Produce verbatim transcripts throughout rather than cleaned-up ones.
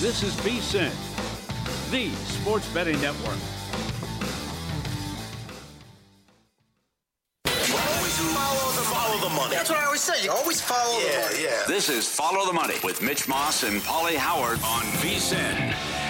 This is VSiN, the sports betting network. Always follow the, follow the money. That's what I always say. You always follow yeah, the money. Yeah. This is Follow the Money with Mitch Moss and Paulie Howard on VSiN.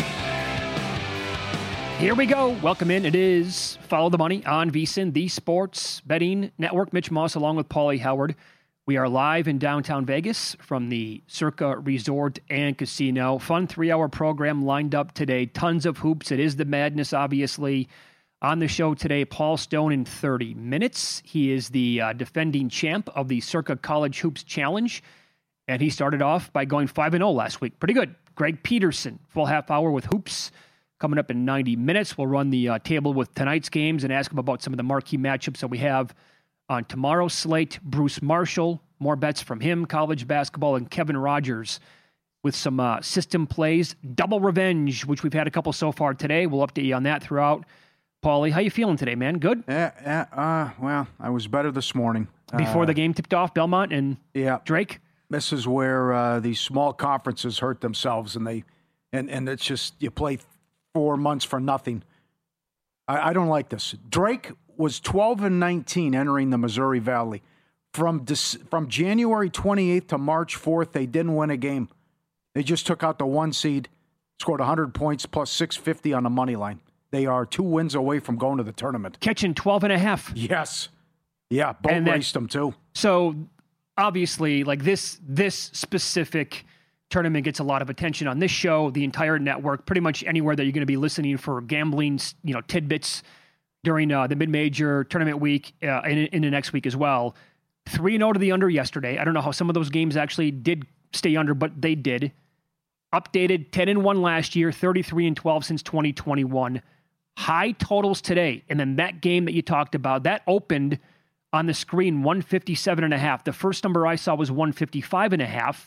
Here we go. Welcome in. It is Follow the Money on VSiN, the sports betting network. Mitch Moss along with Paulie Howard. We are live in downtown Vegas from the Circa Resort and Casino. Fun three-hour program lined up today. Tons of hoops. It is the madness, obviously. On the show today, Paul Stone in thirty minutes. He is the uh, defending champ of the Circa College Hoops Challenge, and he started off by going five and oh last week. Pretty good. Greg Peterson, full half hour with hoops. Coming up in ninety minutes, we'll run the uh, table with tonight's games and ask him about some of the marquee matchups that we have on tomorrow's slate. Bruce Marshall, more bets from him, college basketball, and Kevin Rogers with some uh, system plays. Double Revenge, which we've had a couple so far today. We'll update you on that throughout. Paulie, how you feeling today, man? Good? Uh, uh, uh, well, I was better this morning. Before uh, the game tipped off, Belmont and yeah. Drake? This is where uh, these small conferences hurt themselves, and they and, and it's just you play four months for nothing. I, I don't like this. Drake was twelve and nineteen entering the Missouri Valley. From dis, from January twenty-eighth to March fourth, they didn't win a game. They just took out the one seed, scored one hundred points plus six fifty on the money line. They are two wins away from going to the tournament. Catching twelve and a half. Yes. Yeah, boat and that, raced them too. So, obviously, like this this specific tournament gets a lot of attention on this show, the entire network, pretty much anywhere that you're going to be listening for gambling, you know, tidbits during uh, the mid-major tournament week uh, and in the next week as well. three and oh to the under yesterday. I don't know how some of those games actually did stay under, but they did. Updated ten and one last year, thirty-three and twelve since twenty twenty-one. High totals today. And then that game that you talked about, that opened on the screen one fifty-seven and a half. The first number I saw was one fifty-five and a half.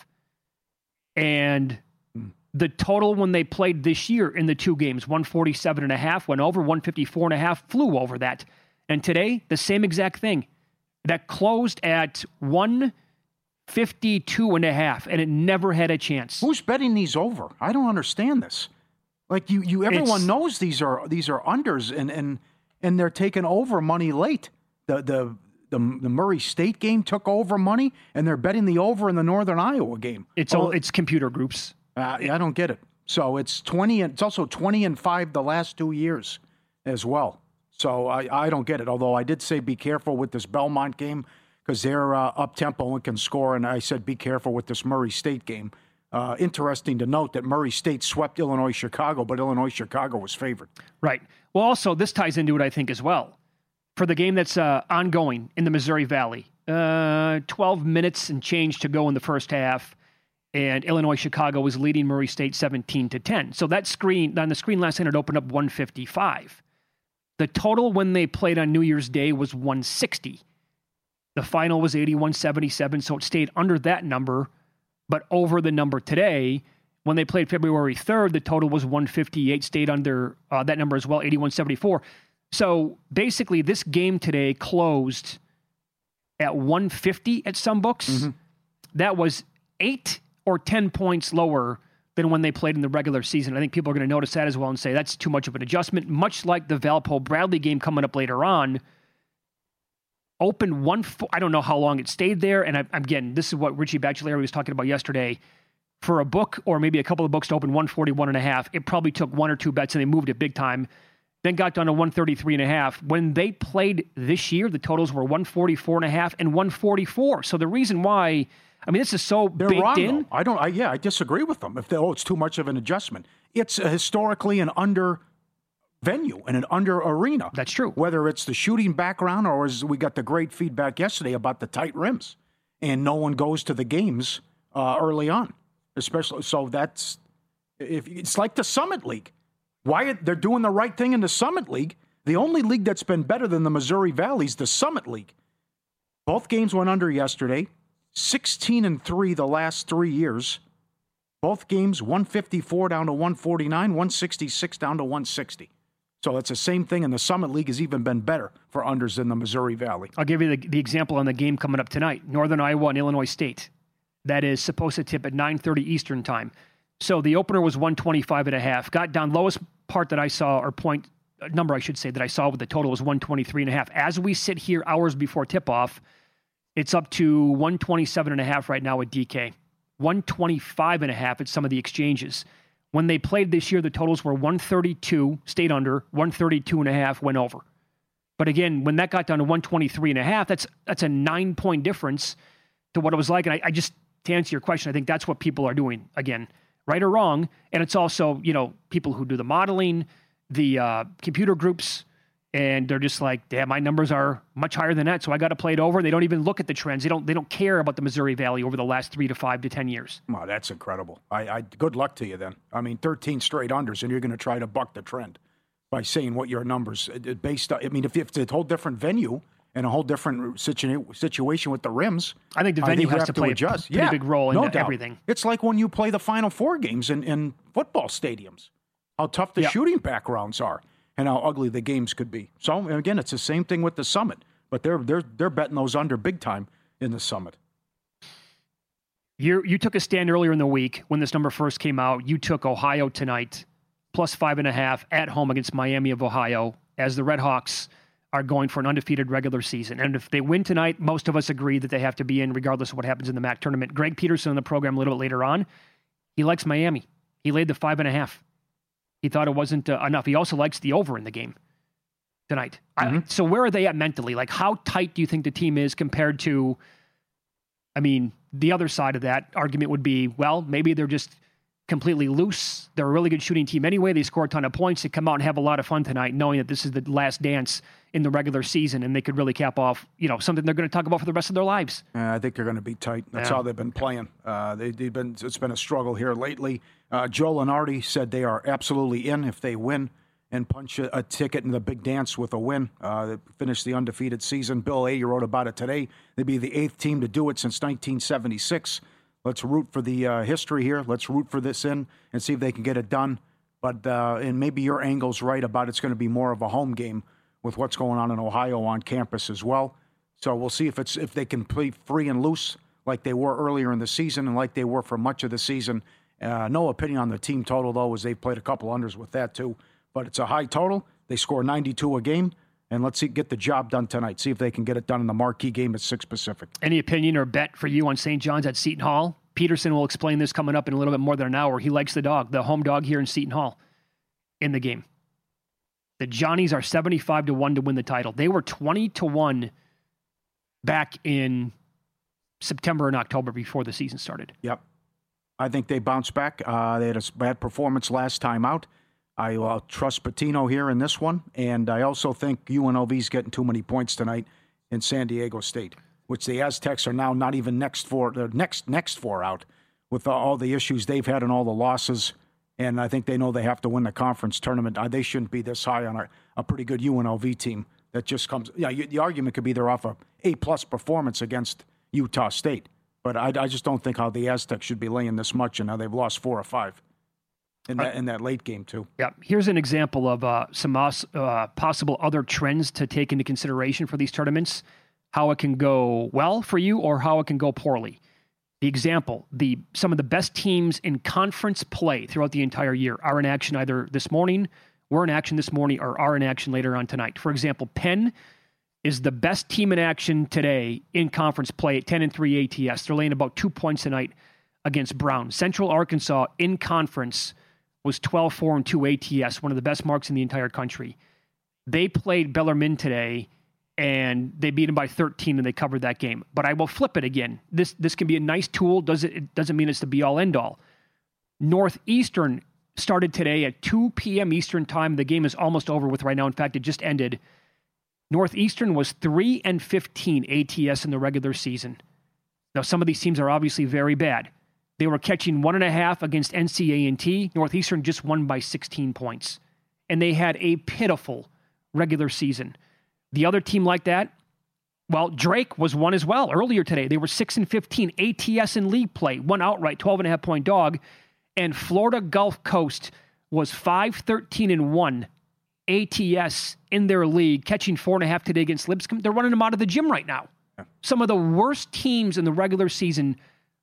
And the total when they played this year in the two games, one forty-seven and a half, went over, one fifty-four and a half, flew over that. And today, the same exact thing. That closed at one fifty-two and a half, and it never had a chance. Who's betting these over? I don't understand this. Like you, you everyone it's, knows these are these are unders, and and and they're taking over money late. The the the the Murray State game took over money, and they're betting the over in the Northern Iowa game. It's all it's computer groups. Uh, I don't get it. So it's twenty, and it's also twenty and five the last two years as well. So I, I don't get it. Although I did say be careful with this Belmont game because they're uh, up tempo and can score, and I said be careful with this Murray State game. Uh, interesting to note that Murray State swept Illinois Chicago, but Illinois Chicago was favored. Right. Well, also this ties into it, I think, as well. For the game that's uh, ongoing in the Missouri Valley, uh, twelve minutes and change to go in the first half, and Illinois Chicago was leading Murray State seventeen to ten. So that screen on the screen last night it opened up one fifty-five. The total when they played on New Year's Day was one sixty. The final was eighty-one seventy-seven, so it stayed under that number, but over the number today. When they played February third, the total was one fifty-eight, stayed under uh, that number as well, eighty-one seventy-four. So basically, this game today closed at one fifty at some books. Mm-hmm. That was eight or ten points lower than when they played in the regular season. I think people are going to notice that as well and say that's too much of an adjustment, much like the Valpo-Bradley game coming up later on. Opened one, I don't know how long it stayed there. And I, again, this is what Richie Bachelleri was talking about yesterday. For a book or maybe a couple of books to open one forty-one and a half, it probably took one or two bets and they moved it big time. Then got down to one thirty-three and a half. When they played this year, the totals were one forty-four and a half and one forty-four. So the reason why, I mean, this is so They're baked wrong, in. Though. I don't, I, yeah, I disagree with them. If they, oh, it's too much of an adjustment. It's a historically an under venue and an under arena. That's true. Whether it's the shooting background or as we got the great feedback yesterday about the tight rims and no one goes to the games uh, early on, especially. So that's, if it's like the Summit League. Why they're doing the right thing in the Summit League. The only league that's been better than the Missouri Valley is the Summit League. Both games went under yesterday. sixteen and three the last three years. Both games one fifty-four down to one forty-nine, one sixty-six down to one sixty. So it's the same thing, and the Summit League has even been better for unders than the Missouri Valley. I'll give you the, the example on the game coming up tonight. Northern Iowa and Illinois State. That is supposed to tip at nine thirty Eastern time. So the opener was one twenty-five and a half. Got down, lowest part that I saw, or point number I should say that I saw with the total was one twenty-three and a half. As we sit here hours before tip-off, it's up to one twenty-seven and a half right now at D K. one twenty-five and a half at some of the exchanges. When they played this year, the totals were one thirty-two, stayed under, one thirty-two and a half, went over. But again, when that got down to one twenty-three and a half, that's that's a nine-point difference to what it was like. And I, I just, to answer your question, I think that's what people are doing, again, right or wrong. And it's also, you know, people who do the modeling, the uh, computer groups, and they're just like, damn, my numbers are much higher than that, so I got to play it over. They don't even look at the trends. They don't They don't care about the Missouri Valley over the last three to five to ten years. Wow, that's incredible. I, I Good luck to you then. I mean, thirteen straight unders, and you're going to try to buck the trend by saying what your numbers based on. I mean, if it's a whole different venue and a whole different situ- situation with the rims, I think the venue I think has to play adjust. a pretty yeah, big role in no the, doubt. everything. It's like when you play the Final Four games in, in football stadiums, how tough the yeah. shooting backgrounds are and how ugly the games could be. So, again, it's the same thing with the Summit, but they're they're they're betting those under big time in the Summit. You you took a stand earlier in the week when this number first came out. You took Ohio tonight, plus five and a half at home against Miami of Ohio, as the Red Hawks are going for an undefeated regular season. And if they win tonight, most of us agree that they have to be in regardless of what happens in the M A C tournament. Greg Peterson on the program a little bit later on, he likes Miami. He laid the five and a half. He thought it wasn't uh, enough. He also likes the over in the game tonight. Mm-hmm. I, so where are they at mentally? Like, how tight do you think the team is compared to, I mean, the other side of that argument would be, well, maybe they're just completely loose. They're a really good shooting team anyway. They score a ton of points. They come out and have a lot of fun tonight, knowing that this is the last dance in the regular season, and they could really cap off, you know, something they're going to talk about for the rest of their lives. Uh, I think they're going to be tight. That's yeah. how they've been playing. Uh, they, they've been. It's been a struggle here lately. Uh, Joe Lunardi said they are absolutely in if they win and punch a, a ticket in the big dance with a win. Uh, they finish the undefeated season. Bill A. wrote about it today. They'd be the eighth team to do it since nineteen seventy-six. Let's root for the uh, history here. Let's root for this in and see if they can get it done. But uh, and maybe your angle's right about it's going to be more of a home game with what's going on in Ohio on campus as well. So we'll see if it's if they can play free and loose like they were earlier in the season and like they were for much of the season. Uh, no opinion on the team total, though, as they've played a couple unders with that, too. But it's a high total. They score ninety-two a game. And let's see, get the job done tonight. See if they can get it done in the marquee game at six Pacific. Any opinion or bet for you on Saint John's at Seton Hall? Peterson will explain this coming up in a little bit more than an hour. He likes the dog, the home dog here in Seton Hall in the game. The Johnnies are seventy-five to one to win the title. They were twenty to one back in September and October before the season started. Yep. I think they bounced back. Uh, they had a bad performance last time out. I uh, trust Pitino here in this one, and I also think U N L V's getting too many points tonight in San Diego State, which the Aztecs are now not even next four, they're next next four out with all the issues they've had and all the losses. And I think they know they have to win the conference tournament. Uh, they shouldn't be this high on a, a pretty good U N L V team that just comes. Yeah, you, the argument could be they're off a A plus performance against Utah State. But I, I just don't think how the Aztecs should be laying this much, and now they've lost four or five in that, in that late game, too. Yeah. Here's an example of uh, some uh, possible other trends to take into consideration for these tournaments, how it can go well for you or how it can go poorly. The example, the some of the best teams in conference play throughout the entire year are in action either this morning, were in action this morning, or are in action later on tonight. For example, Penn is the best team in action today in conference play at ten and three A T S. They're laying about two points tonight against Brown. Central Arkansas in conference was twelve four and two A T S, one of the best marks in the entire country. They played Bellarmine today, and they beat them by thirteen, and they covered that game. But I will flip it again. This this can be a nice tool. Does it, it doesn't mean it's the be-all, end-all. Northeastern started today at two p.m. Eastern time. The game is almost over with right now. In fact, it just ended. Northeastern was three and fifteen A T S in the regular season. Now, some of these teams are obviously very bad. They were catching one and a half against N C A and T. Northeastern just won by sixteen points. And they had a pitiful regular season. The other team like that, well, Drake was one as well earlier today. They were six and fifteen A T S in league play, one outright, twelve and a half point dog. And Florida Gulf Coast was five thirteen and one A T S in their league, catching four and a half today against Lipscomb. They're running them out of the gym right now. Yeah. Some of the worst teams in the regular season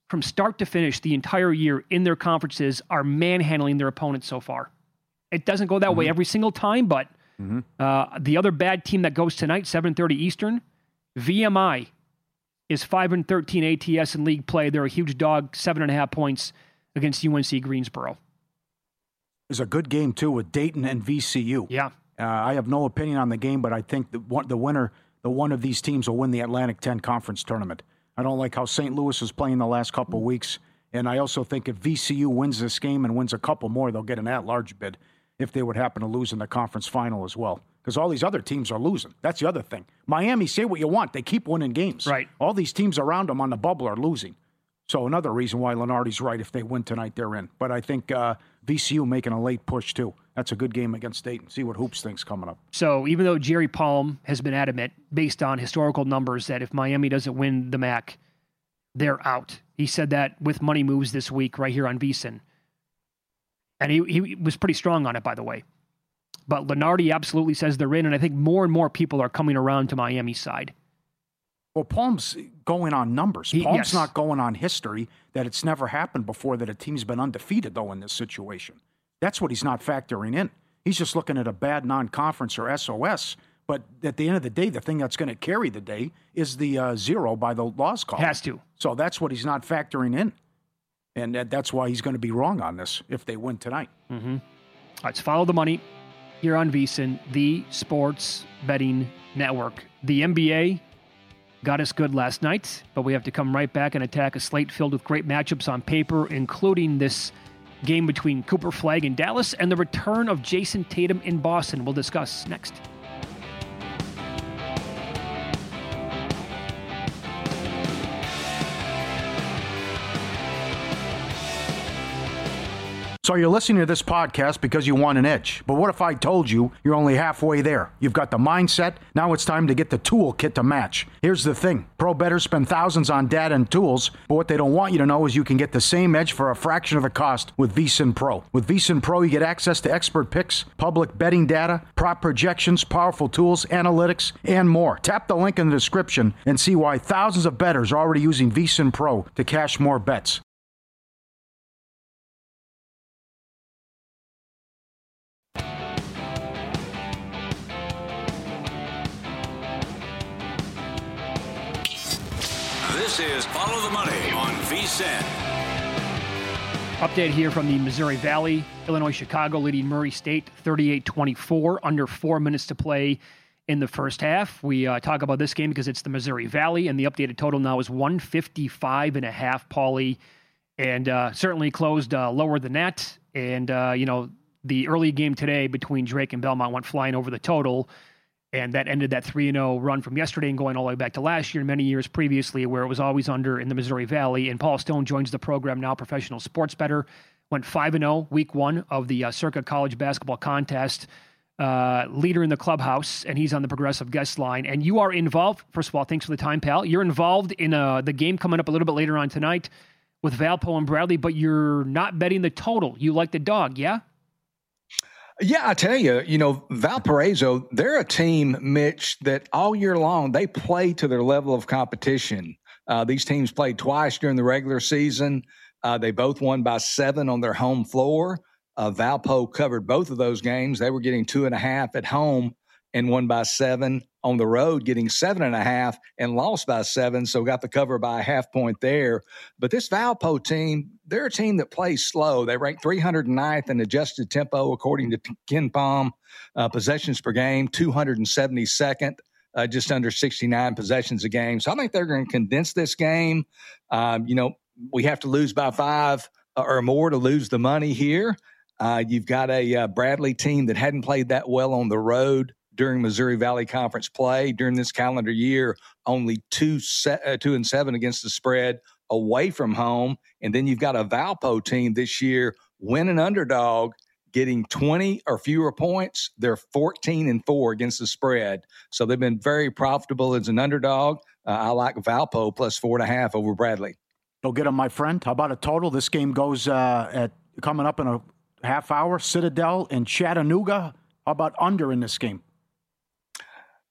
from start to finish the entire year in their conferences are manhandling their opponents so far. It doesn't go that mm-hmm. way every single time, but mm-hmm. uh, the other bad team that goes tonight, seven thirty Eastern, V M I is five and thirteen A T S in league play. They're a huge dog, seven and a half points against U N C Greensboro. It's a good game, too, with Dayton and V C U. Yeah. Uh, I have no opinion on the game, but I think the, one, the winner, the one of these teams will win the Atlantic ten Conference Tournament. I don't like how Saint Louis is playing the last couple of weeks, and I also think if V C U wins this game and wins a couple more, they'll get an at-large bid if they would happen to lose in the conference final as well. Because all these other teams are losing. That's the other thing. Miami, say what you want. They keep winning games. Right. All these teams around them on the bubble are losing. So another reason why Lenardi's right. If they win tonight, they're in. But I think uh, V C U making a late push, too. That's a good game against Dayton. See what Hoops thinks coming up. So even though Jerry Palm has been adamant, based on historical numbers, that if Miami doesn't win the M A C, they're out. He said that with Money Moves this week right here on VSiN. And he, he was pretty strong on it, by the way. But Lenardi absolutely says they're in, and I think more and more people are coming around to Miami's side. Well, Palm's going on numbers. He, Palm's yes. not going on history, that it's never happened before that a team's been undefeated, though, in this situation. That's what he's not factoring in. He's just looking at a bad non-conference or S O S. But at the end of the day, the thing that's going to carry the day is the uh, zero by the loss call. Has to. So that's what he's not factoring in. And that, that's why he's going to be wrong on this if they win tonight. Mm-hmm. Let's follow the money here on VSiN, the Sports Betting Network. The N B A got us good last night, but we have to come right back and attack a slate filled with great matchups on paper, including this game between Cooper Flagg in Dallas and the return of Jason Tatum in Boston. We'll discuss next. So you're listening to this podcast because you want an edge. But what if I told you you're only halfway there? You've got the mindset. Now it's time to get the toolkit to match. Here's the thing. Pro bettors spend thousands on data and tools, but what they don't want you to know is you can get the same edge for a fraction of the cost with VSiN Pro. With VSiN Pro, you get access to expert picks, public betting data, prop projections, powerful tools, analytics, and more. Tap the link in the description and see why thousands of bettors are already using VSiN Pro to cash more bets. This is Follow the Money on VSiN. Update here from the Missouri Valley. Illinois Chicago leading Murray State thirty-eight twenty-four, under four minutes to play in the first half. We uh, talk about this game because it's the Missouri Valley, and the updated total now is one fifty-five and a half, Paulie, and uh, certainly closed uh, lower than that. And, uh, you know, the early game today between Drake and Belmont went flying over the total, and that ended that three and oh run from yesterday and going all the way back to last year and many years previously where it was always under in the Missouri Valley. And Paul Stone joins the program now, professional sports bettor. Went five and oh week one of the uh, Circa College Basketball Contest. Uh, leader in the clubhouse, and he's on the progressive guest line. And you are involved. First of all, thanks for the time, pal. You're involved in uh, the game coming up a little bit later on tonight with Valpo and Bradley, but you're not betting the total. You like the dog, yeah? Yeah, I tell you, you know, Valparaiso, they're a team, Mitch, that all year long they play to their level of competition. Uh, these teams played twice during the regular season. Uh, they both won by seven on their home floor. Uh, Valpo covered both of those games. They were getting two and a half at home and won by seven on the road, getting seven and a half and lost by seven. So got the cover by a half point there. But this Valpo team, they're a team that plays slow. They rank three hundred ninth in adjusted tempo, according to Ken Palm, uh, possessions per game, two hundred seventy-second, uh, just under sixty-nine possessions a game. So I think they're going to condense this game. Um, you know, we have to lose by five or more to lose the money here. Uh, you've got a uh, Bradley team that hadn't played that well on the road during Missouri Valley Conference play during this calendar year, only two, se- uh, two and seven against the spread away from home. And then you've got a Valpo team this year, win an underdog, getting twenty or fewer points. They're fourteen and four against the spread. So they've been very profitable as an underdog. Uh, I like Valpo plus four and a half over Bradley. Go get them, my friend. How about a total? This game goes uh, at coming up in a half hour. Citadel and Chattanooga. How about under in this game?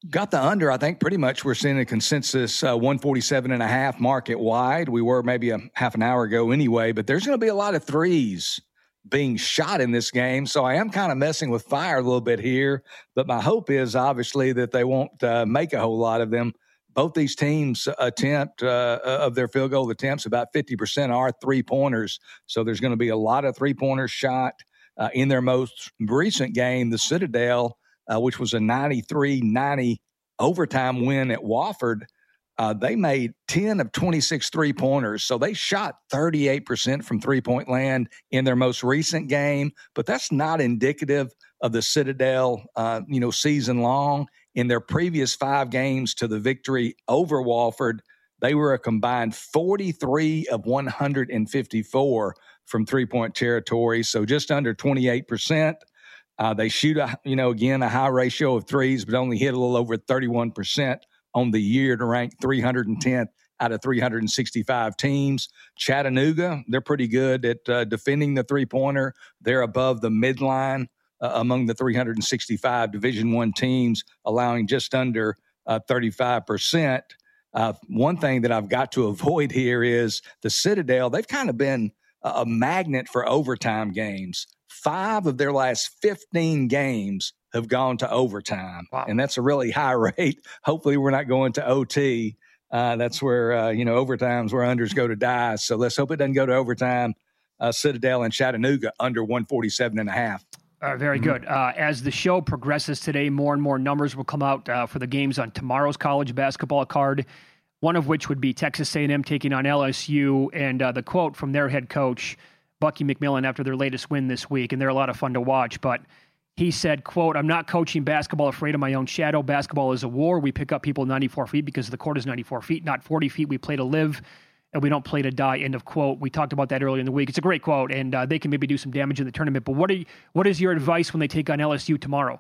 Got the under. I think pretty much we're seeing a consensus uh, one forty-seven and a half market wide. We were maybe a half an hour ago anyway, but there's going to be a lot of threes being shot in this game. So I am kind of messing with fire a little bit here, but my hope is obviously that they won't uh, make a whole lot of them. Both these teams attempt uh, of their field goal attempts, about fifty percent are three pointers. So there's going to be a lot of three pointers shot uh, in their most recent game, the Citadel, Uh, which was a ninety-three ninety overtime win at Wofford. Uh, they made ten of twenty-six three-pointers, so they shot thirty-eight percent from three-point land in their most recent game, but that's not indicative of the Citadel, uh, you know, season long. In their previous five games to the victory over Wofford, they were a combined forty-three of one hundred fifty-four from three-point territory, so just under twenty-eight percent. Uh, they shoot, a, you know, again, a high ratio of threes, but only hit a little over thirty-one percent on the year to rank three hundred tenth out of three hundred sixty-five teams. Chattanooga, they're pretty good at uh, defending the three-pointer. They're above the midline uh, among the three hundred sixty-five Division I teams, allowing just under uh, thirty-five percent. Uh, one thing that I've got to avoid here is the Citadel. They've kind of been a, a magnet for overtime games. Five of their last fifteen games have gone to overtime, wow. And that's a really high rate. Hopefully we're not going to O T. Uh, that's where, uh, you know, overtime's where unders go to die. So let's hope it doesn't go to overtime. Uh, Citadel and Chattanooga under one forty-seven and a half. Uh, very mm-hmm. good. Uh, as the show progresses today, more and more numbers will come out uh, for the games on tomorrow's college basketball card, one of which would be Texas A and M taking on L S U, and uh, the quote from their head coach, Bucky McMillan, after their latest win this week, and they're a lot of fun to watch, but he said, quote, "I'm not coaching basketball afraid of my own shadow. Basketball is a war. We pick up people ninety-four feet because the court is ninety-four feet, not forty feet. We play to live, and we don't play to die," end of quote. We talked about that earlier in the week. It's a great quote, and uh, they can maybe do some damage in the tournament, but what are you, what is your advice when they take on L S U tomorrow?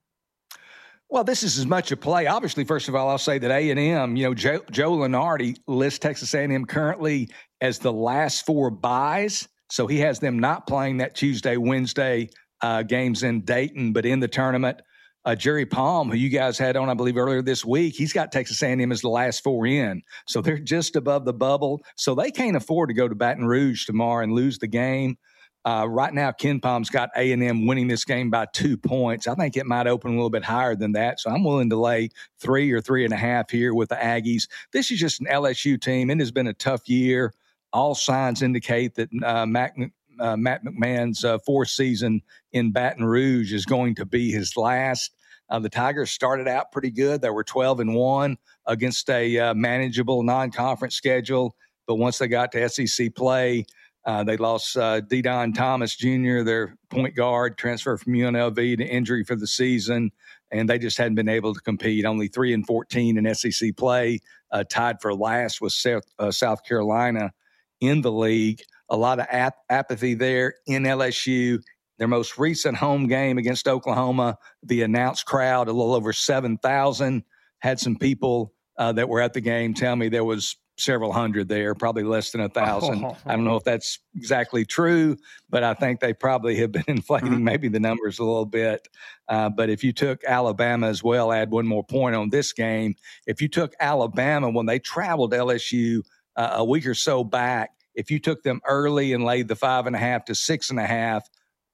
Well, this is as much a play. Obviously, first of all, I'll say that A and M, you know, Joe, Joe Lunardi lists Texas A and M currently as the last four buys. So he has them not playing that Tuesday, Wednesday uh, games in Dayton, but in the tournament. Uh, Jerry Palm, who you guys had on, I believe, earlier this week, he's got Texas A and M as the last four in. So they're just above the bubble. So they can't afford to go to Baton Rouge tomorrow and lose the game. Uh, right now, Ken Palm's got A and M winning this game by two points. I think it might open a little bit higher than that. So I'm willing to lay three or three and a half here with the Aggies. This is just an L S U team. It has been a tough year. All signs indicate that uh, Mac, uh, Matt McMahon's uh, fourth season in Baton Rouge is going to be his last. Uh, the Tigers started out pretty good. They were twelve and one against a uh, manageable non-conference schedule. But once they got to S E C play, uh, they lost uh, De'Don Thomas Junior, their point guard, transferred from U N L V to injury for the season. And they just hadn't been able to compete. Only three and fourteen in S E C play, uh, tied for last with South, uh, South Carolina in the league. A lot of ap- apathy there in L S U. Their most recent home game against Oklahoma, the announced crowd, a little over seven thousand, had some people uh, that were at the game tell me there was several hundred there, probably less than a thousand. Oh. I don't know if that's exactly true, but I think they probably have been inflating mm-hmm. maybe the numbers a little bit. Uh, but if you took Alabama as well, add one more point on this game. If you took Alabama when they traveled L S U uh, a week or so back, if you took them early and laid the five and a half to six and a half,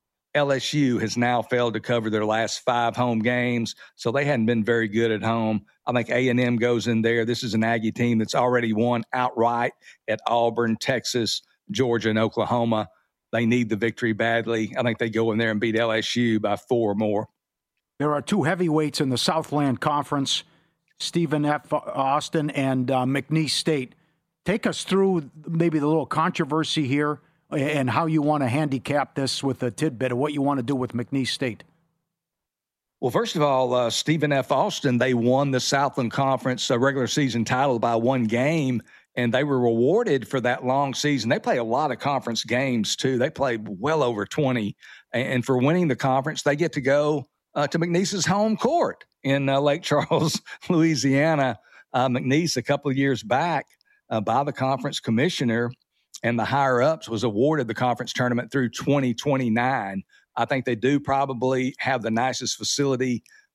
L S U has now failed to cover their last five home games, so they hadn't been very good at home. I think A and M goes in there. This is an Aggie team that's already won outright at Auburn, Texas, Georgia, and Oklahoma. They need the victory badly. I think they go in there and beat L S U by four or more. There are two heavyweights in the Southland Conference, Stephen F. Austin and uh, McNeese State. Take us through maybe the little controversy here and how you want to handicap this with a tidbit of what you want to do with McNeese State. Well, first of all, uh, Stephen F. Austin, they won the Southland Conference uh, regular season title by one game, and they were rewarded for that long season. They play a lot of conference games, too. They played well over twenty. And for winning the conference, they get to go uh, to McNeese's home court in uh, Lake Charles, Louisiana. Uh, McNeese, a couple of years back, Uh, by the conference commissioner and the higher-ups, was awarded the conference tournament through twenty twenty-nine. I think they do probably have the nicest facility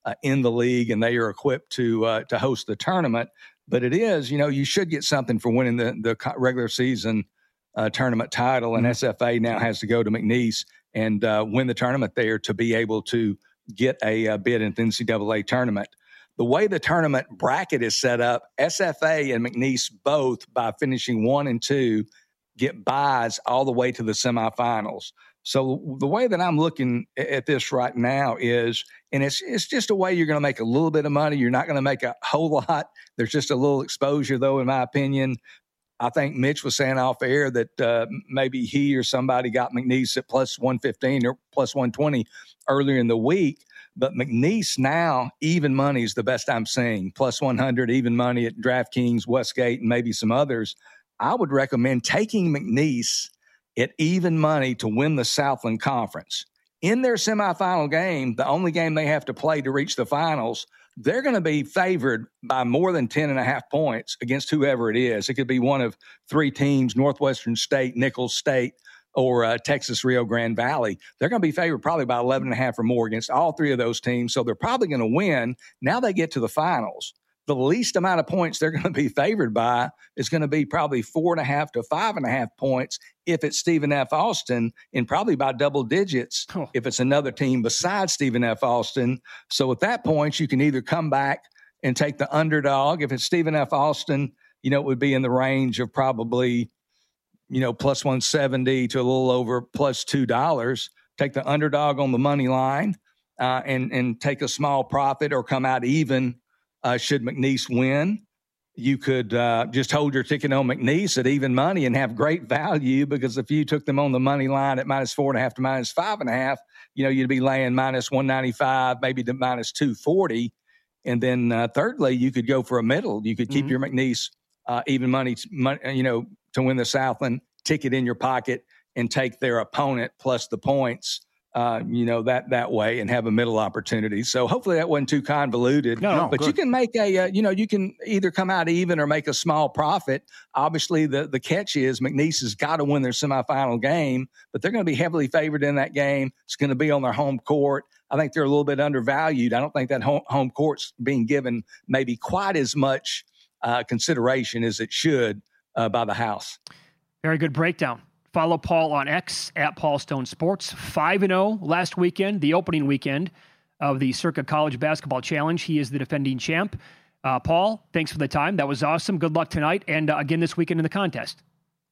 uh, in the league, and they are equipped to uh, to host the tournament. But it is, you know, you should get something for winning the, the regular season uh, tournament title, and mm-hmm. S F A now has to go to McNeese and uh, win the tournament there to be able to get a, a bid in the N C double A tournament. The way the tournament bracket is set up, S F A and McNeese both, by finishing one and two, get buys all the way to the semifinals. So the way that I'm looking at this right now is, and it's it's just a way you're going to make a little bit of money. You're not going to make a whole lot. There's just a little exposure, though, in my opinion. I think Mitch was saying off air that uh, maybe he or somebody got McNeese at plus one fifteen or plus one twenty earlier in the week. But McNeese now, even money is the best I'm seeing. Plus one hundred, even money at DraftKings, Westgate, and maybe some others. I would recommend taking McNeese at even money to win the Southland Conference. In their semifinal game, the only game they have to play to reach the finals, they're going to be favored by more than ten and a half points against whoever it is. It could be one of three teams, Northwestern State, Nicholls State, or uh, Texas Rio Grande Valley. They're going to be favored probably by eleven and a half or more against all three of those teams. So they're probably going to win. Now they get to the finals. The least amount of points they're going to be favored by is going to be probably four and a half to five and a half points if it's Stephen F. Austin, and probably by double digits oh. if it's another team besides Stephen F. Austin. So at that point, you can either come back and take the underdog. If it's Stephen F. Austin, you know, it would be in the range of probably, you know, plus one seventy to a little over plus two dollars. Take the underdog on the money line uh, and, and take a small profit or come out even. Uh, should McNeese win, you could uh, just hold your ticket on McNeese at even money and have great value, because if you took them on the money line at minus four and a half to minus five and a half, you know, you'd be laying minus one ninety-five, maybe to minus two forty. And then uh, thirdly, you could go for a middle. You could keep mm-hmm. your McNeese uh, even money, you know, to win the Southland ticket in your pocket and take their opponent plus the points. Uh, you know, that that way and have a middle opportunity. So hopefully that wasn't too convoluted. No, but good. You can make a, uh, you know, you can either come out even or make a small profit. Obviously, the, the catch is McNeese has got to win their semifinal game, but they're going to be heavily favored in that game. It's going to be on their home court. I think they're a little bit undervalued. I don't think that home, home court's being given maybe quite as much uh, consideration as it should uh, by the house. Very good breakdown. Follow Paul on X at Paul Stone Sports. five and oh last weekend, the opening weekend of the Circa College Basketball Challenge. He is the defending champ. Uh, Paul, thanks for the time. That was awesome. Good luck tonight and uh, again this weekend in the contest.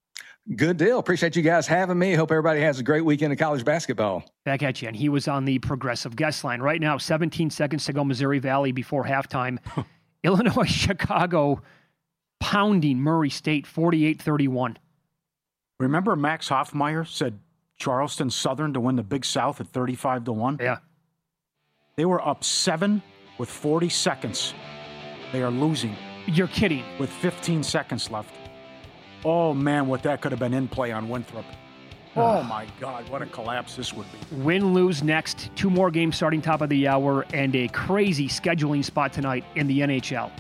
Good deal. Appreciate you guys having me. Hope everybody has a great weekend of college basketball. Back at you. And he was on the Progressive guest line. Right now, seventeen seconds to go, Missouri Valley before halftime. Illinois, Chicago pounding Murray State forty-eight thirty-one. Remember Max Hoffmeyer said Charleston Southern to win the Big South at thirty-five to one? Yeah. They were up seven with forty seconds. They are losing. You're kidding. With fifteen seconds left. Oh, man, what that could have been in play on Winthrop. Oh, my God, what a collapse this would be. Win, lose next. Two more games starting top of the hour and a crazy scheduling spot tonight in the N H L.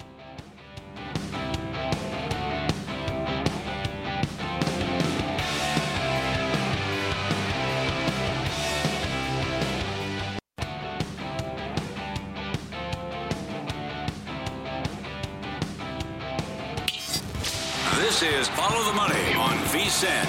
This is Follow the Money on V S E N.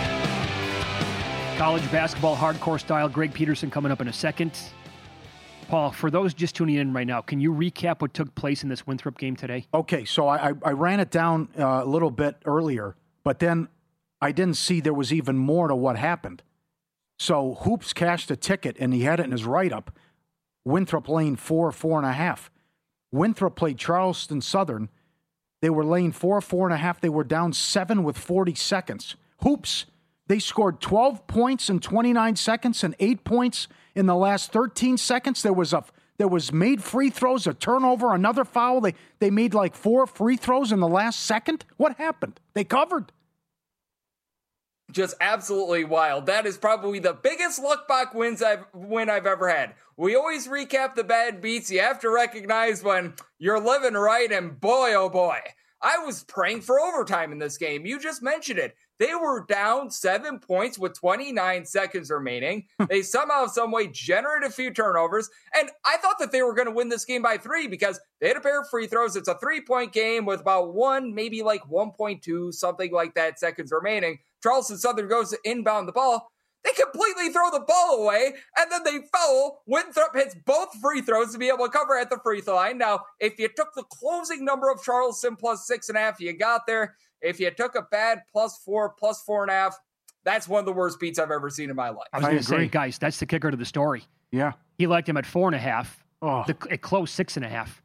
College basketball hardcore style. Greg Peterson coming up in a second. Paul, for those just tuning in right now, can you recap what took place in this Winthrop game today? Okay, so I, I ran it down uh, a little bit earlier, but then I didn't see there was even more to what happened. So Hoops cashed a ticket, and he had it in his write-up. Winthrop laying four, four and a half. Winthrop played Charleston Southern. They were laying four, four and a half. They were down seven with forty seconds. Hoops, they scored twelve points in twenty-nine seconds and eight points in the last thirteen seconds. There was a there was made free throws, a turnover, another foul. They they made like four free throws in the last second. What happened? They covered. Just absolutely wild. That is probably the biggest look-back wins I've win I've ever had. We always recap the bad beats. You have to recognize when you're living right, and boy, oh boy, I was praying for overtime in this game. You just mentioned it. They were down seven points with twenty-nine seconds remaining. They somehow, some way generated a few turnovers. And I thought that they were going to win this game by three because they had a pair of free throws. It's a three-point game with about one, maybe like one point two, something like that, seconds remaining. Charleston Southern goes to inbound the ball. They completely throw the ball away, and then they foul. Winthrop hits both free throws to be able to cover at the free throw line. Now, if you took the closing number of Charleston plus six and a half, you got there. If you took a bad plus four, plus four and a half, that's one of the worst beats I've ever seen in my life. I was going to say, guys, that's the kicker to the story. Yeah. He liked him at four and a half. Oh. The, it closed six and a half.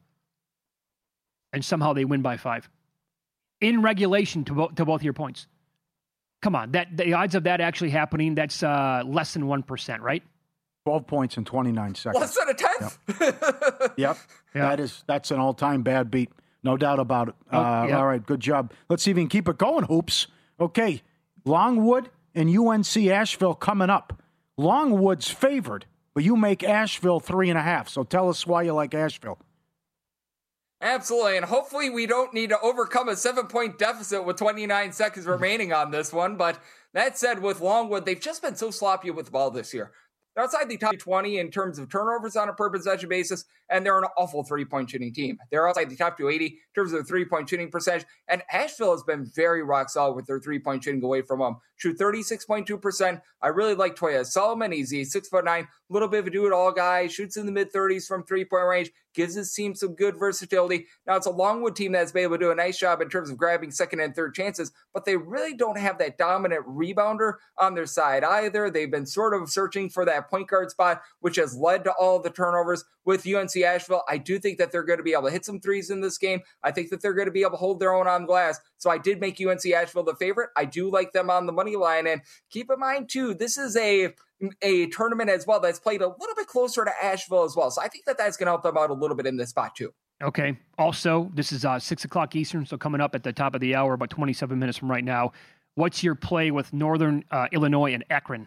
And somehow they win by five. In regulation, to, bo- to both your points. Come on, that the odds of that actually happening, that's uh, less than one percent, right? twelve points in twenty-nine seconds. Less than a tenth? Yep. yep. Yeah. That is, that's an all-time bad beat. No doubt about it. Oh, uh, yep. All right, good job. Let's see if we can keep it going, Hoops. Okay, Longwood and U N C Asheville coming up. Longwood's favored, but you make Asheville three and a half. So tell us why you like Asheville. Absolutely, and hopefully we don't need to overcome a seven-point deficit with twenty-nine seconds remaining on this one. But that said, with Longwood, they've just been so sloppy with the ball this year. They're outside the top twenty in terms of turnovers on a per-possession basis, and they're an awful three-point shooting team. They're outside the top two eighty in terms of their three-point shooting percentage, and Asheville has been very rock solid with their three-point shooting away from home. Shoot thirty-six point two percent. I really like Toya Solomon. He's a six foot nine, a little bit of a do-it-all guy, shoots in the mid-thirties from three-point range, gives his team some good versatility. Now, it's a Longwood team that's been able to do a nice job in terms of grabbing second and third chances, but they really don't have that dominant rebounder on their side either. They've been sort of searching for that point guard spot, which has led to all of the turnovers with U N C Asheville. I do think that they're going to be able to hit some threes in this game. I think that they're going to be able to hold their own on glass. So I did make U N C Asheville the favorite. I do like them on the money line. And keep in mind, too, this is a a tournament as well that's played a little bit closer to Asheville as well. So I think that that's going to help them out a little bit in this spot, too. Okay. Also, this is uh, six o'clock Eastern, so coming up at the top of the hour, about twenty-seven minutes from right now. What's your play with Northern uh, Illinois and Akron?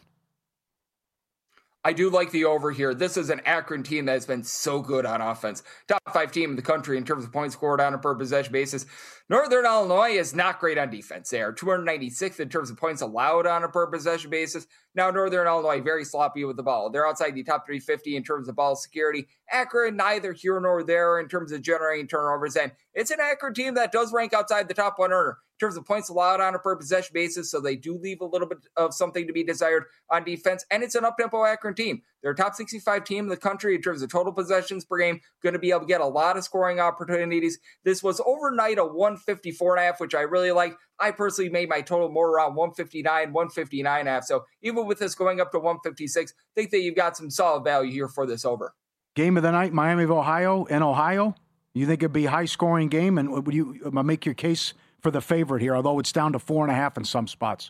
I do like the over here. This is an Akron team that has been so good on offense. Top five team in the country in terms of points scored on a per possession basis. Northern Illinois is not great on defense. They are two hundred ninety-sixth in terms of points allowed on a per possession basis. Now, Northern Illinois, very sloppy with the ball. They're outside the top three fifty in terms of ball security. Akron, neither here nor there in terms of generating turnovers. And it's an Akron team that does rank outside the top one hundred in terms of points allowed on a per possession basis. So they do leave a little bit of something to be desired on defense. And it's an up-tempo Akron team. They're a top sixty-five team in the country in terms of total possessions per game. Going to be able to get a lot of scoring opportunities. This was overnight a one fifty-four and a half, which I really like. I personally made my total more around one fifty-nine, one fifty-nine and a half. So even with this going up to one fifty-six, I think that you've got some solid value here for this over. Game of the night, Miami of Ohio in Ohio. You think it'd be a high-scoring game? And would you make your case for the favorite here, although it's down to four and a half in some spots?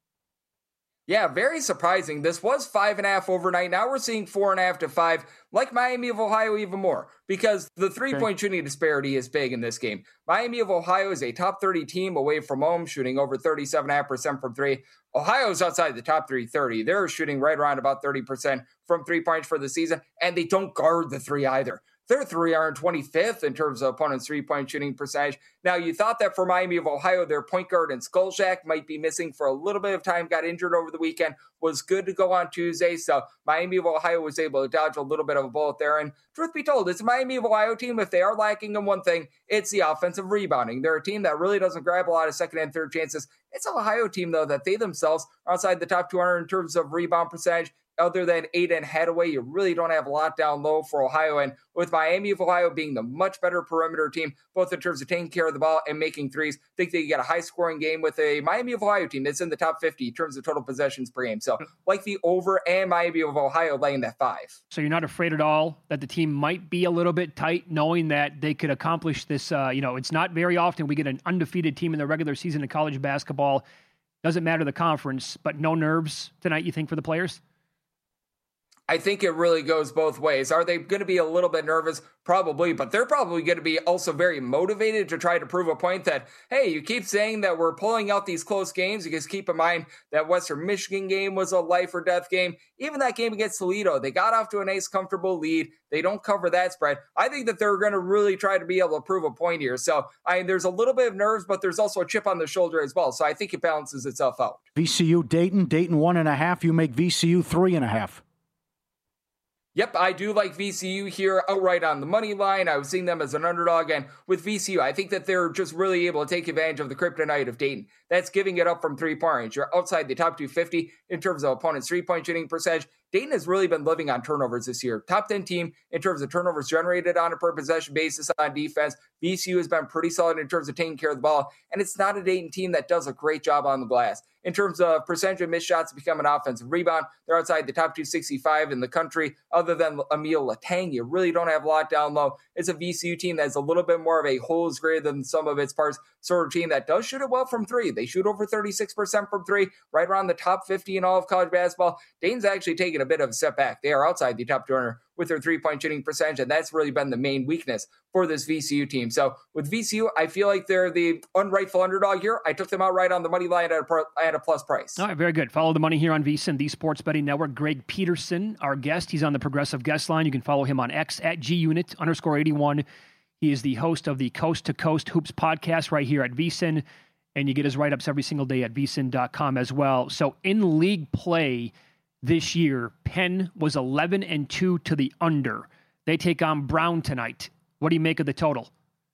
Yeah, very surprising. This was five and a half overnight. Now we're seeing four and a half to five, like Miami of Ohio even more, because the three-point okay. shooting disparity is big in this game. Miami of Ohio is a top thirty team away from home, shooting over thirty-seven point five percent from three. Ohio's outside the top three thirty. They're shooting right around about thirty percent from three points for the season, and they don't guard the three either. They're three hundred twenty-fifth in terms of opponents' three-point shooting percentage. Now, you thought that for Miami of Ohio, their point guard and Skolchak might be missing for a little bit of time, got injured over the weekend, was good to go on Tuesday. So Miami of Ohio was able to dodge a little bit of a bullet there. And truth be told, it's a Miami of Ohio team. If they are lacking in one thing, it's the offensive rebounding. They're a team that really doesn't grab a lot of second and third chances. It's an Ohio team, though, that they themselves are outside the top two hundred in terms of rebound percentage. Other than Aiden Hadaway, you really don't have a lot down low for Ohio. And with Miami of Ohio being the much better perimeter team, both in terms of taking care of the ball and making threes, I think that you get a high-scoring game with a Miami of Ohio team that's in the top fifty in terms of total possessions per game. So, like the over and Miami of Ohio laying that five. So you're not afraid at all that the team might be a little bit tight, knowing that they could accomplish this? Uh, you know, it's not very often we get an undefeated team in the regular season of college basketball. Doesn't matter the conference, but no nerves tonight, you think, for the players? I think it really goes both ways. Are they going to be a little bit nervous? Probably, but they're probably going to be also very motivated to try to prove a point that, hey, you keep saying that we're pulling out these close games, because keep in mind that Western Michigan game was a life or death game. Even that game against Toledo, they got off to a nice, comfortable lead. They don't cover that spread. I think that they're going to really try to be able to prove a point here. So, I mean, there's a little bit of nerves, but there's also a chip on the shoulder as well. So I think it balances itself out. V C U, Dayton, Dayton one and a half. You make V C U three and a half. Yep, I do like V C U here outright on the money line. I was seeing them as an underdog, and with V C U, I think that they're just really able to take advantage of the kryptonite of Dayton. That's giving it up from three-point range. You're outside the top two fifty in terms of opponents' three-point shooting percentage. Dayton has really been living on turnovers this year. Top ten team in terms of turnovers generated on a per possession basis on defense. V C U has been pretty solid in terms of taking care of the ball, and it's not a Dayton team that does a great job on the glass. In terms of percentage of missed shots to become an offensive rebound, they're outside the top two sixty-five in the country. Other than Emil Latang, you really don't have a lot down low. It's a V C U team that's a little bit more of a whole is greater than some of its parts sort of team that does shoot it well from three. They shoot over thirty-six percent from three, right around the top fifty in all of college basketball. Dayton's actually taken a bit of a step back. They are outside the top two hundred with their three-point shooting percentage, and that's really been the main weakness for this V C U team. So with V C U, I feel like they're the unrightful underdog here. I took them out right on the money line at a, pro, at a plus price. All right, very good. Follow the money here on VSiN, the Sports Betting Network. Greg Peterson, our guest. He's on the Progressive Guest Line. You can follow him on X at G-Unit underscore eighty-one. He is the host of the Coast to Coast Hoops podcast right here at VSiN, and you get his write-ups every single day at V S I N dot com as well. So in league play this year, Penn was eleven and two to the under. They take on Brown tonight. What do you make of the total?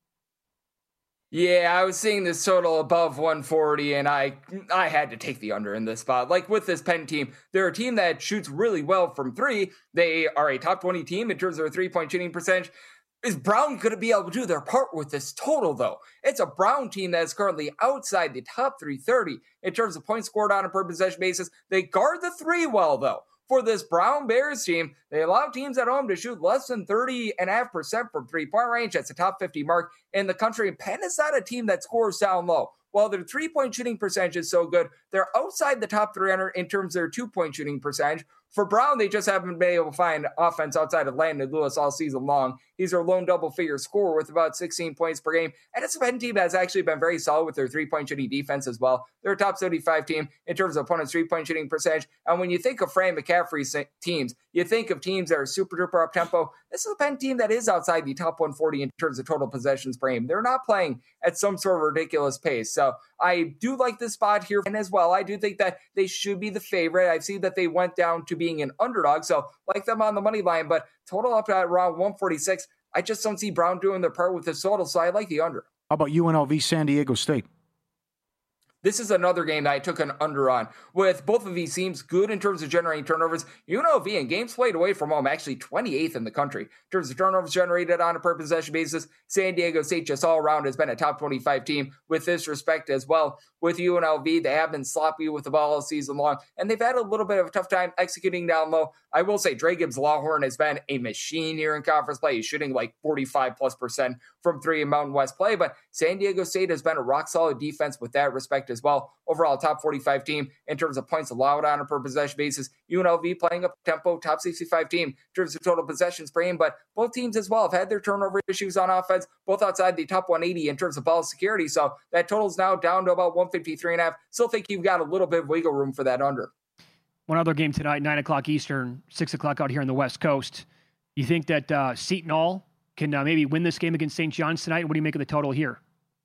Yeah, I was seeing this total above one forty, and I I had to take the under in this spot. Like with this Penn team, they're a team that shoots really well from three. They are a top twenty team in terms of their three-point shooting percentage. Is Brown going to be able to do their part with this total, though? It's a Brown team that is currently outside the top three thirty in terms of points scored on a per possession basis. They guard the three well, though. For this Brown Bears team, they allow teams at home to shoot less than thirty point five percent from three-point range. That's a top fifty mark in the country. Penn is not a team that scores down low. While their three-point shooting percentage is so good, they're outside the top three hundred in terms of their two-point shooting percentage. For Brown, they just haven't been able to find offense outside of Landon Lewis all season long. He's their lone double-figure scorer with about sixteen points per game. And it's a Penn team that has actually been very solid with their three-point shooting defense as well. They're a top seventy-five team in terms of opponents' three-point shooting percentage. And when you think of Fran McCaffrey's teams, you think of teams that are super-duper up-tempo. This is a Penn team that is outside the top one forty in terms of total possessions per game. They're not playing at some sort of ridiculous pace. So I do like this spot here. And as well, I do think that they should be the favorite. I've seen that they went down to being an underdog, so like them on the money line, but total up at around one forty-six. I just don't see Brown doing their part with this total, so I like the under. How about U N L V San Diego State? This is another game that I took an under on. With both of these teams good in terms of generating turnovers, U N L V in games played away from home actually twenty-eighth in the country. In terms of turnovers generated on a per possession basis, San Diego State just all around has been a top twenty-five team with this respect as well. With U N L V, they have been sloppy with the ball all season long, and they've had a little bit of a tough time executing down low. I will say Dre Gibbs-Lawhorn has been a machine here in conference play. He's shooting like forty-five plus percent from three in Mountain West play, but San Diego State has been a rock-solid defense with that respect as well. Overall, top forty-five team in terms of points allowed on a per possession basis. U N L V playing up tempo, top sixty-five team in terms of total possessions per game, but both teams as well have had their turnover issues on offense, both outside the top one eighty in terms of ball security. So that total is now down to about one fifty-three and a half. Still think you've got a little bit of wiggle room for that under. One other game tonight, nine o'clock Eastern, six o'clock out here on the West Coast. You think that uh, Seton Hall can uh, maybe win this game against Saint John's tonight? What do you make of the total here?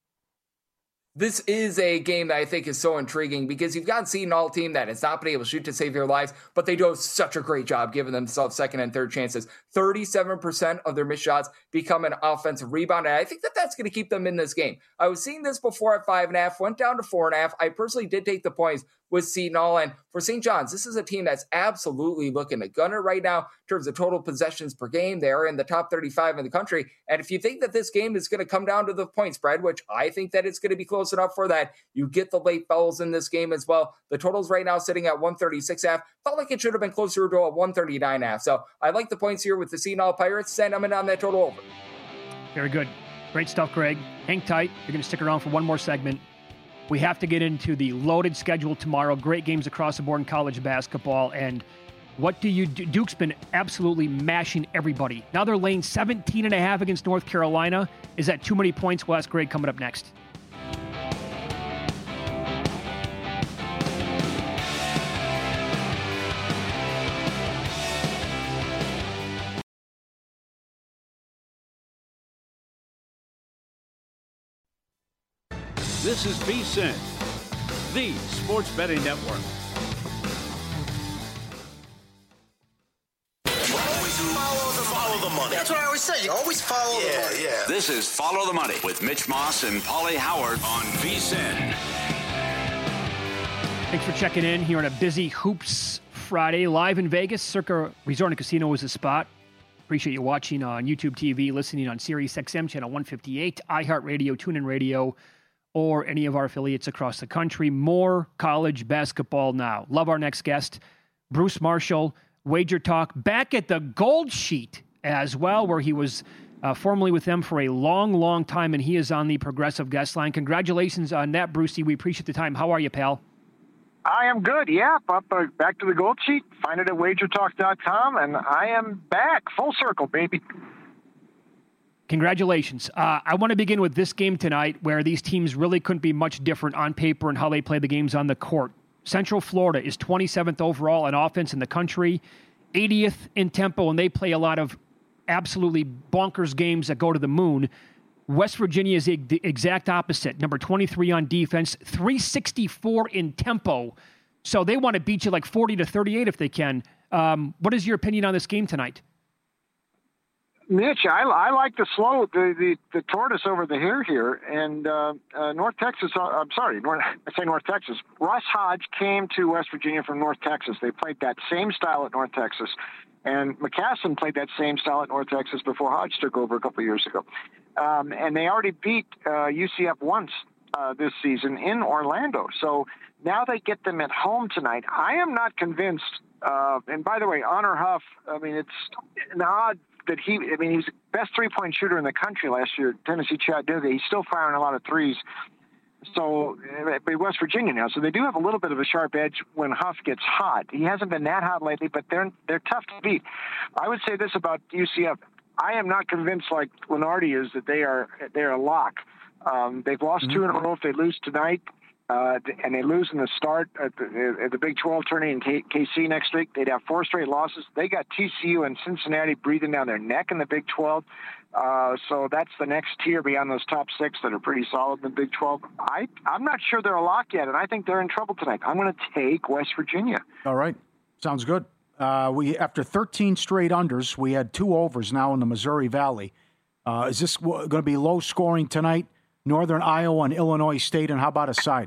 This is a game that I think is so intriguing because you've got a Seton Hall team that has not been able to shoot to save their lives, but they do such a great job giving themselves second and third chances. thirty-seven percent of their missed shots become an offensive rebound, and I think that that's going to keep them in this game. I was seeing this before at five and a half, went down to four and a half. I personally did take the points with Seton Hall, and for Saint John's, this is a team that's absolutely looking to gun it right now in terms of total possessions per game. They are in the top thirty-five in the country, and if you think that this game is going to come down to the point spread, which I think that it's going to be close enough for that, you get the late fouls in this game as well. The total's right now sitting at one thirty-six and a half. Felt like it should have been closer to a one thirty-nine and a half. So I like the points here with the Seton Hall Pirates. Send them in on that total over. Very good. Great stuff, Greg. Hang tight. You're going to stick around for one more segment. We have to get into the loaded schedule tomorrow. Great games across the board in college basketball. And What do you do? Duke's been absolutely mashing everybody. Now they're laying seventeen and a half against North Carolina. Is that too many points? We'll ask Greg coming up next. This is VSiN, the Sports Betting Network. Always follow the, follow the money. That's what I always say. You always follow yeah, the money. Yeah, yeah. This is Follow the Money with Mitch Moss and Paulie Howard on VSiN. Thanks for checking in here on a busy Hoops Friday. Live in Vegas, Circa Resort and Casino is the spot. Appreciate you watching on YouTube T V, listening on Sirius X M Channel one fifty-eight, iHeartRadio, TuneIn Radio, or any of our affiliates across the country. More college basketball now. Love our next guest, Bruce Marshall, Wager Talk, back at the Gold Sheet as well, where he was uh, formerly with them for a long, long time, and he is on the Progressive Guest Line. Congratulations on that, Brucey. We appreciate the time. How are you, pal? I am good, yeah. Up, uh, back to the Gold Sheet. Find it at wager talk dot com, and I am back. Full circle, baby. Congratulations. Uh, I want to begin with this game tonight where these teams really couldn't be much different on paper and how they play the games on the court. Central Florida is twenty-seventh overall in offense in the country, eightieth in tempo, and they play a lot of absolutely bonkers games that go to the moon. West Virginia is the exact opposite, number twenty-three on defense, three sixty-four in tempo. So they want to beat you like forty to thirty-eight if they can. Um, what is your opinion on this game tonight? Mitch, I, I like the slow, the, the, the tortoise over the hare here. And uh, uh, North Texas, uh, I'm sorry, North, I say North Texas. Russ Hodge came to West Virginia from North Texas. They played that same style at North Texas. And McCassin played that same style at North Texas before Hodge took over a couple of years ago. Um, and they already beat uh, U C F once uh, this season in Orlando. So now they get them at home tonight. I am not convinced. Uh, and by the way, Honor Huff, I mean, it's an odd that he, I mean, he was the best three-point shooter in the country last year at Tennessee Chattanooga. He's still firing a lot of threes. So, but West Virginia now, so they do have a little bit of a sharp edge when Huff gets hot. He hasn't been that hot lately, but they're they're tough to beat. I would say this about U C F: I am not convinced, like Lenardi is, that they are they are a lock. Um, they've lost mm-hmm. two in a row. If they lose tonight, uh, and they lose in the start at the, at the Big twelve tourney in K- KC next week, they'd have four straight losses. They got T C U and Cincinnati breathing down their neck in the Big twelve. Uh, so that's the next tier beyond those top six that are pretty solid in the Big twelve. I, I'm not sure they're a lock yet, and I think they're in trouble tonight. I'm going to take West Virginia. All right. Sounds good. Uh, we after thirteen straight unders, we had two overs now in the Missouri Valley. Uh, is this going to be low scoring tonight? Northern Iowa and Illinois State, and how about a side?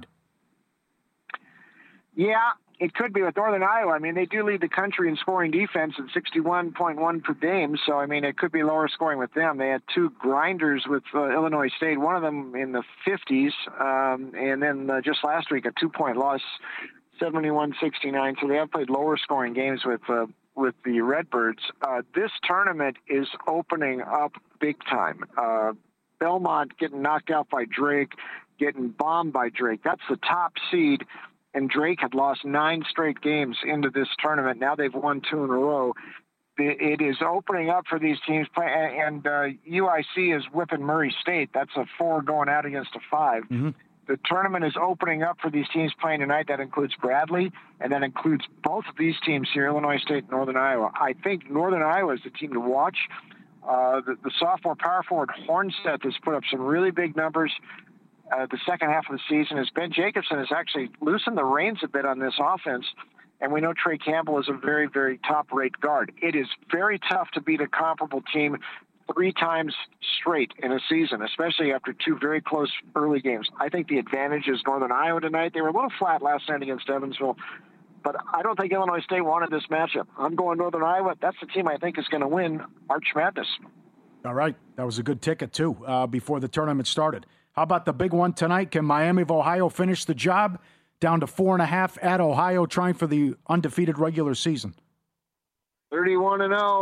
Yeah, it could be with Northern Iowa. I mean, they do lead the country in scoring defense at sixty-one point one per game. So, I mean, it could be lower scoring with them. They had two grinders with uh, Illinois State, one of them in the fifties. Um, and then uh, just last week, a two-point loss, seventy-one sixty-nine. So they have played lower scoring games with uh, with the Redbirds. Uh, this tournament is opening up big time. Uh, Belmont getting knocked out by Drake, getting bombed by Drake. That's the top seed. And Drake had lost nine straight games into this tournament. Now they've won two in a row. It is opening up for these teams. And uh, U I C is whipping Murray State. That's a four going out against a five. Mm-hmm. The tournament is opening up for these teams playing tonight. That includes Bradley, and that includes both of these teams here, Illinois State and Northern Iowa. I think Northern Iowa is the team to watch. Uh, the, the sophomore power forward Hornstedt has put up some really big numbers. Uh, the second half of the season as Ben Jacobson has actually loosened the reins a bit on this offense. And we know Trey Campbell is a very, very top-rate guard. It is very tough to beat a comparable team three times straight in a season, especially after two very close early games. I think the advantage is Northern Iowa tonight. They were a little flat last night against Evansville, but I don't think Illinois State wanted this matchup. I'm going Northern Iowa. That's the team I think is going to win March Madness. All right. That was a good ticket, too, uh, before the tournament started. How about the big one tonight? Can Miami of Ohio finish the job? Down to four and a half at Ohio, trying for the undefeated regular season. thirty-one and oh.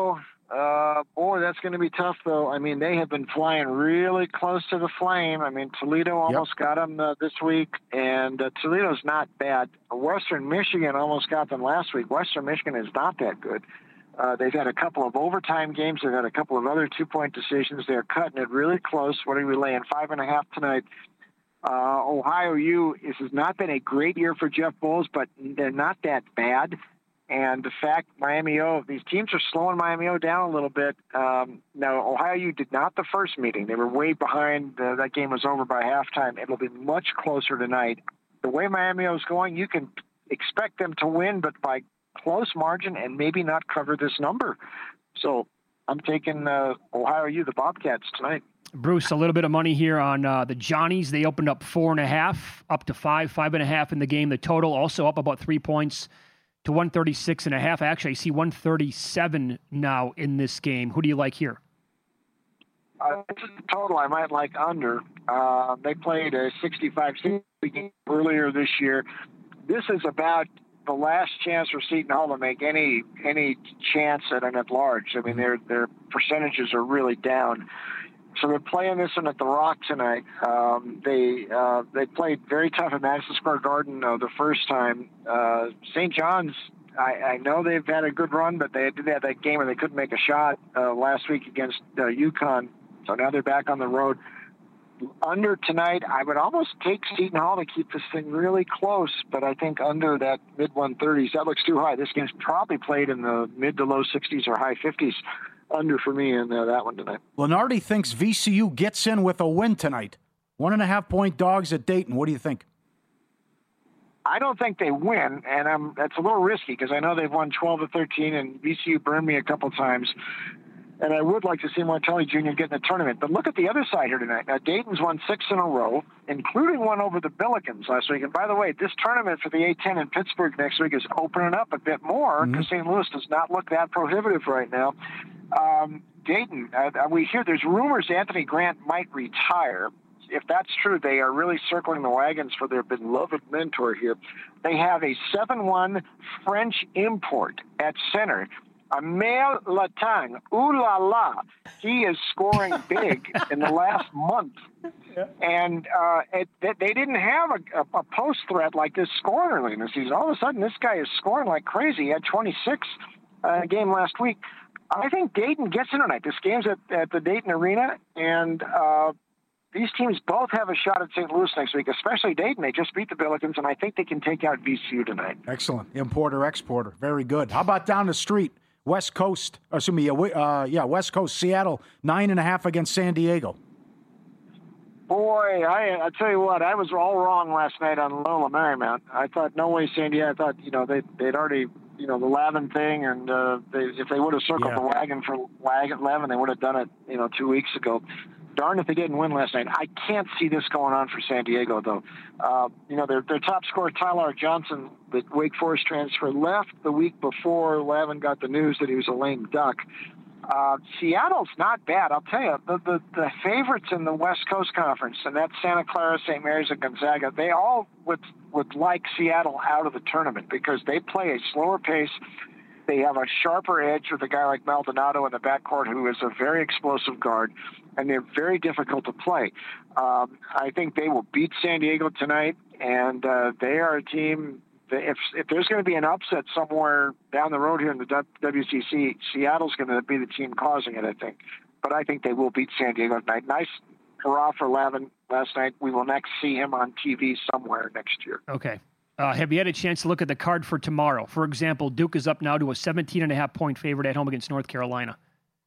Uh, boy, that's going to be tough, though. I mean, they have been flying really close to the flame. I mean, Toledo almost yep. got them uh, this week, and uh, Toledo's not bad. Western Michigan almost got them last week. Western Michigan is not that good. Uh, they've had a couple of overtime games. They've had a couple of other two-point decisions. They're cutting it really close. What are we laying? Five and a half tonight. Uh, Ohio U, this has not been a great year for Jeff Bowles, but they're not that bad. And the fact Miami O, these teams are slowing Miami O down a little bit. Um, now, Ohio U did not the first meeting. They were way behind. Uh, that game was over by halftime. It'll be much closer tonight. The way Miami O is going, you can expect them to win, but by close margin and maybe not cover this number. So I'm taking uh, Ohio U, the Bobcats, tonight. Bruce, a little bit of money here on uh, the Johnnies. They opened up four and a half, up to five, five and a half in the game. The total also up about three points to one thirty-six and a half. Actually, I see one thirty-seven now in this game. Who do you like here? Uh, this is the total I might like under. Uh, they played a sixty-five game earlier this year. This is about the last chance for Seton Hall to make any any chance at an at large. I mean, their their percentages are really down. So they're playing this one at the Rock tonight. Um, they uh, they played very tough at Madison Square Garden uh, the first time. Uh, Saint John's, I, I know they've had a good run, but they did have that game where they couldn't make a shot uh, last week against uh, UConn. So now they're back on the road. Under tonight, I would almost take Seton Hall to keep this thing really close, but I think under that mid one thirties, that looks too high. This game's probably played in the mid to low sixties or high fifties. Under for me in uh, that one tonight. Lenardi thinks V C U gets in with a win tonight. One and a half point dogs at Dayton. What do you think? I don't think they win, and I'm, that's a little risky because I know they've won twelve to thirteen, and V C U burned me a couple times. And I would like to see Martelli Junior get in the tournament. But look at the other side here tonight. Now, Dayton's won six in a row, including one over the Billikens last week. And by the way, this tournament for the A ten in Pittsburgh next week is opening up a bit more because mm-hmm. Saint Louis does not look that prohibitive right now. Um, Dayton, uh, we hear there's rumors Anthony Grant might retire. If that's true, they are really circling the wagons for their beloved mentor here. They have a seven one French import at center. Amel Latang, ooh la la, he is scoring big in the last month. Yeah. And uh, it, they didn't have a, a, a post threat like this scoring early in the season. All of a sudden, this guy is scoring like crazy. He had twenty-six uh, game last week. I think Dayton gets in tonight. This game's at, at the Dayton Arena, and uh, these teams both have a shot at Saint Louis next week, especially Dayton. They just beat the Billikens, and I think they can take out V C U tonight. Excellent. Importer, exporter. Very good. How about down the street? West Coast, excuse me, uh, yeah, West Coast, Seattle, nine and a half against San Diego. Boy, I I tell you what, I was all wrong last night on Loyola Marymount. I thought no way San Diego. I thought you know they they'd already you know the Lavin thing, and uh, they, if they would have circled yeah. the wagon for Lavin, they would have done it you know two weeks ago. Darn if they didn't win last night. I can't see this going on for San Diego, though. Uh, you know, their, their top scorer, Tyler Johnson, the Wake Forest transfer, left the week before Lavin got the news that he was a lame duck. Uh, Seattle's not bad. I'll tell you, the, the, the favorites in the West Coast Conference, and that's Santa Clara, Saint Mary's, and Gonzaga, they all would, would like Seattle out of the tournament because they play a slower pace. They have a sharper edge with a guy like Maldonado in the backcourt who is a very explosive guard, and they're very difficult to play. Um, I think they will beat San Diego tonight, and uh, they are a team that if, if there's going to be an upset somewhere down the road here in the W C C, Seattle's going to be the team causing it, I think. But I think they will beat San Diego tonight. Nice hurrah for Lavin last night. We will next see him on T V somewhere next year. Okay. Uh, have you had a chance to look at the card for tomorrow? For example, Duke is up now to a seventeen and a half point favorite at home against North Carolina.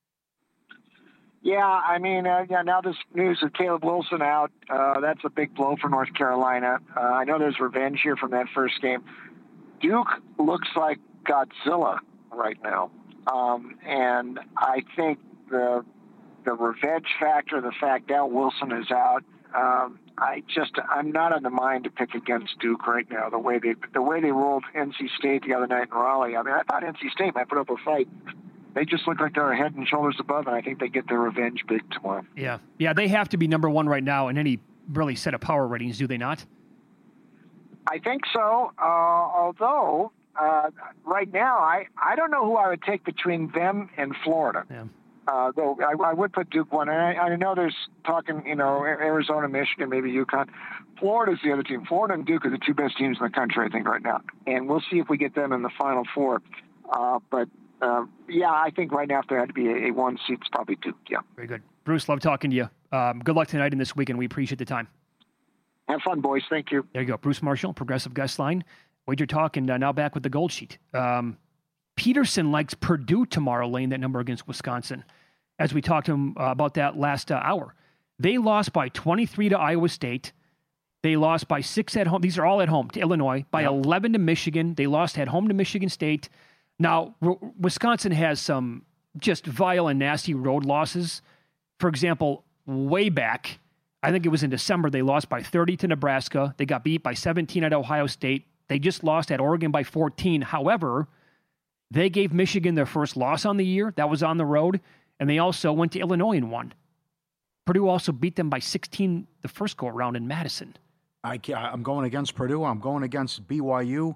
Yeah, I mean, uh, yeah. Now this news of Caleb Wilson out, uh, that's a big blow for North Carolina. Uh, I know there's revenge here from that first game. Duke looks like Godzilla right now, um, and I think the the revenge factor, the fact that Wilson is out. Um, I just, I'm not in the mind to pick against Duke right now. The way they, the way they rolled N C State the other night in Raleigh. I mean, I thought N C State might put up a fight. They just look like they're head and shoulders above, and I think they get their revenge big tomorrow. Yeah, yeah, they have to be number one right now in any really set of power ratings, do they not? I think so. Uh, although uh, right now, I, I don't know who I would take between them and Florida. Yeah. Uh, though I, I would put Duke one, and I, I know there's talking, you know, Arizona, Michigan, maybe UConn. Florida's the other team. Florida and Duke are the two best teams in the country, I think, right now. And we'll see if we get them in the Final Four. Uh, but, uh, yeah, I think right now if there had to be a, a one seed, it's probably Duke, yeah. Very good. Bruce, love talking to you. Um, good luck tonight and this weekend. We appreciate the time. Have fun, boys. Thank you. There you go. Bruce Marshall, Progressive Guest Line. Wager Talk, and uh, now back with the Gold Sheet. Um, Peterson likes Purdue tomorrow, laying that number against Wisconsin. As we talked to him uh, about that last uh, hour. They lost by twenty-three to Iowa State. They lost by six at home. These are all at home to Illinois. By yep. eleven to Michigan. They lost at home to Michigan State. Now, R- Wisconsin has some just vile and nasty road losses. For example, way back, I think it was in December, they lost by thirty to Nebraska. They got beat by seventeen at Ohio State. They just lost at Oregon by fourteen. However, they gave Michigan their first loss on the year. That was on the road. And they also went to Illinois and won. Purdue also beat them by sixteen the first go-around in Madison. I I'm going against Purdue. I'm going against B Y U.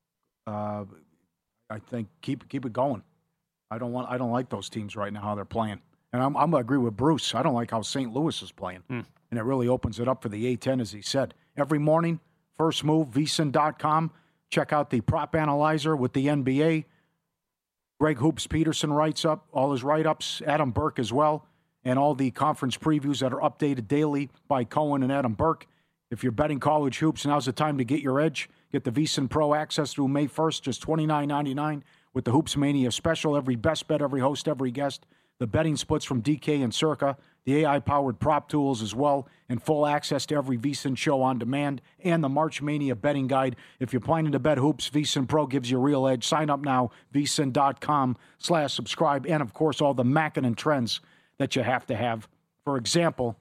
Uh, I think keep keep it going. I don't want. I don't like those teams right now, how they're playing. And I'm, I'm going to agree with Bruce. I don't like how Saint Louis is playing. Mm. And it really opens it up for the A ten, as he said. Every morning, first move, V S I N dot com. Check out the prop analyzer with the N B A. Greg Hoops Peterson writes up all his write-ups, Adam Burke as well, and all the conference previews that are updated daily by Cohen and Adam Burke. If you're betting college hoops, now's the time to get your edge. Get the V S I N Pro access through May first, just twenty-nine ninety-nine with the Hoops Mania special. Every best bet, every host, every guest. The betting splits from D K and Circa, the A I-powered prop tools as well, and full access to every V S I N show on demand, and the March Mania betting guide. If you're planning to bet hoops, V S I N Pro gives you a real edge. Sign up now, V S I N dot com slash subscribe, and, of course, all the Mackinnon trends that you have to have. For example,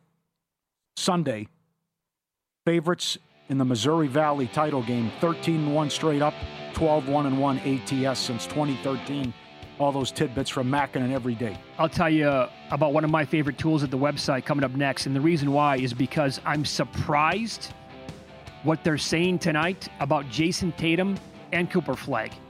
Sunday, favorites in the Missouri Valley title game, thirteen and one straight up, twelve one and one A T S since twenty thirteen. All those tidbits from Mackinnon every day. I'll tell you about one of my favorite tools at the website coming up next. And the reason why is because I'm surprised what they're saying tonight about Jason Tatum and Cooper Flagg.